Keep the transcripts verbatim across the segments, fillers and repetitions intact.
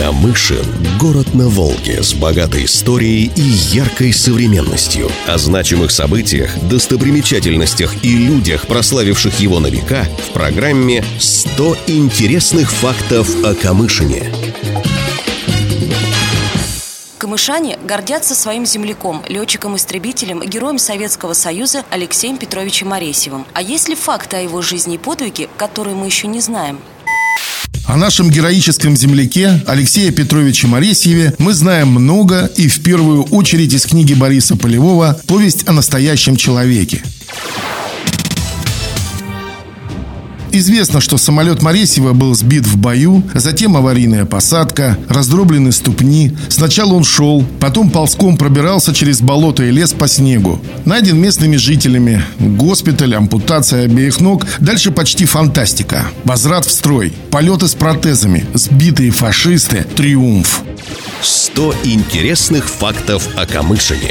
Камышин – город на Волге с богатой историей и яркой современностью. О значимых событиях, достопримечательностях и людях, прославивших его на века, в программе «сто интересных фактов о Камышине». Камышане гордятся своим земляком, летчиком-истребителем, героем Советского Союза Алексеем Петровичем Моресьевым. А есть ли факты о его жизни и подвиге, которые мы еще не знаем? О нашем героическом земляке Алексее Петровиче Моресьеве мы знаем много, и в первую очередь из книги Бориса Полевого «Повесть о настоящем человеке». Известно, что самолет Моресьева был сбит в бою, затем аварийная посадка, раздроблены ступни. Сначала он шел, потом ползком пробирался через болото и лес по снегу. Найден местными жителями. Госпиталь, ампутация обеих ног. Дальше почти фантастика. Возврат в строй, полеты с протезами, сбитые фашисты, триумф. сто интересных фактов о Камышине.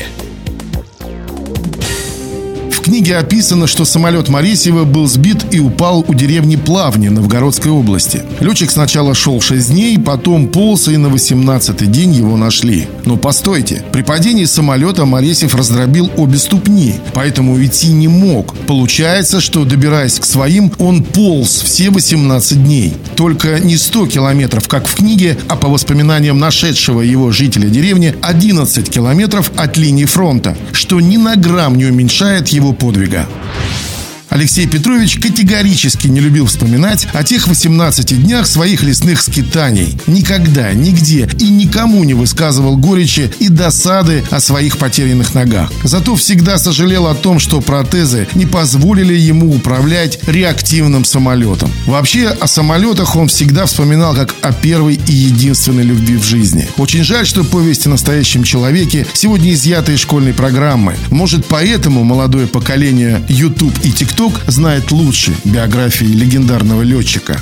В книге описано, что самолет Моресьева был сбит и упал у деревни Плавни Новгородской области. Летчик сначала шел шесть дней, потом полз, и на восемнадцатый день его нашли. Но постойте, при падении самолета Моресьев раздробил обе ступни, поэтому уйти не мог. Получается, что, добираясь к своим, он полз все восемнадцать дней. Только не сто километров, как в книге, а по воспоминаниям нашедшего его жителя деревни, одиннадцать километров от линии фронта, что ни на грамм не уменьшает его подвига. Алексей Петрович категорически не любил вспоминать о тех восемнадцати днях своих лесных скитаний. Никогда, нигде и никому не высказывал горечи и досады о своих потерянных ногах. Зато всегда сожалел о том, что протезы не позволили ему управлять реактивным самолетом. Вообще, о самолетах он всегда вспоминал как о первой и единственной любви в жизни. Очень жаль, что повесть о настоящем человеке сегодня изъята из школьной программы. Может, поэтому молодое поколение YouTube и TikTok знает лучше биографии легендарного летчика.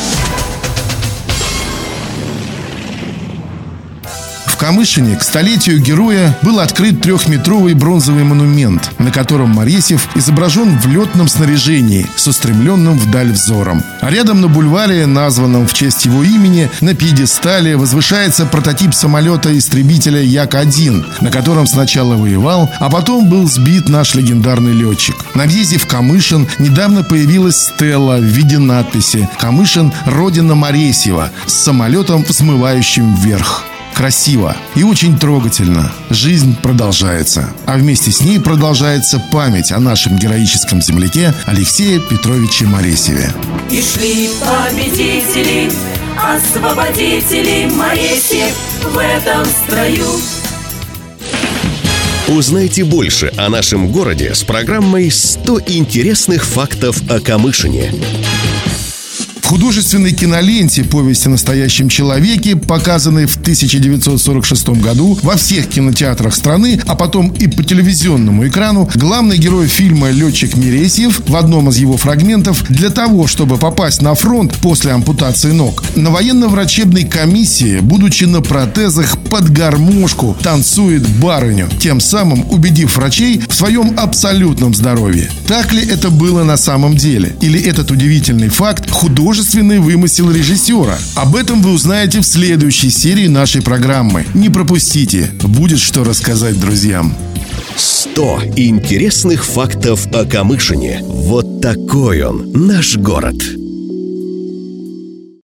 В Камышине к столетию героя был открыт трехметровый бронзовый монумент, на котором Моресьев изображен в летном снаряжении с устремленным вдаль взором. А рядом на бульваре, названном в честь его имени, на пьедестале возвышается прототип самолета-истребителя Як один, на котором сначала воевал, а потом был сбит наш легендарный летчик. На въезде в Камышин недавно появилась стела в виде надписи «Камышин – родина Моресьева» с самолетом, взмывающим вверх. Красиво и очень трогательно. Жизнь продолжается. А вместе с ней продолжается память о нашем героическом земляке Алексее Петровиче Моресьеве. И шли победители, освободители, Моресьев в этом строю. Узнайте больше о нашем городе с программой «сто интересных фактов о Камышине». В художественной киноленте «Повесть о настоящем человеке», показанной в тысяча девятьсот сорок шестом году во всех кинотеатрах страны, а потом и по телевизионному экрану, главный герой фильма летчик Моресьев в одном из его фрагментов для того, чтобы попасть на фронт после ампутации ног, на военно-врачебной комиссии, будучи на протезах, под гармошку танцует барыню, тем самым убедив врачей в своем абсолютном здоровье. Так ли это было на самом деле? Или этот удивительный факт художественный вымысел режиссера? Об этом вы узнаете в следующей серии нашей программы. Не пропустите, будет что рассказать друзьям. сто интересных фактов о Камышине. Вот такой он, наш город.